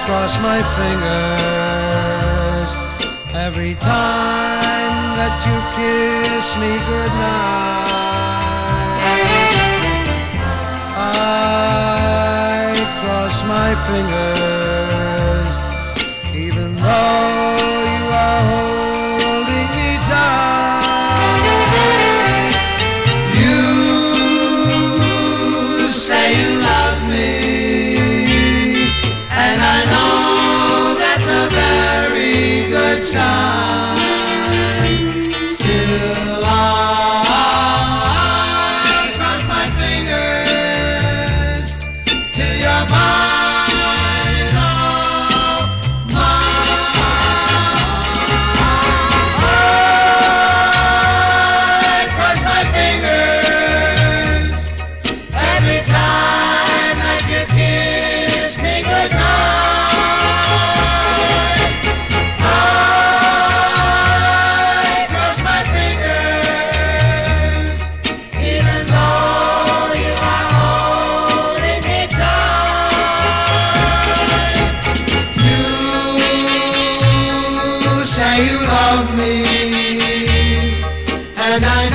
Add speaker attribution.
Speaker 1: cross my fingers every time that you kiss me goodnight. I cross my fingers even though you are holding me tight. You say you love me, and I know that's a very good sign. Still I cross my fingers till you're mine, oh, mine. I cross my fingers every time that you kiss me goodnight. I cross my fingers even though you are holding me tight. You say you love me, and I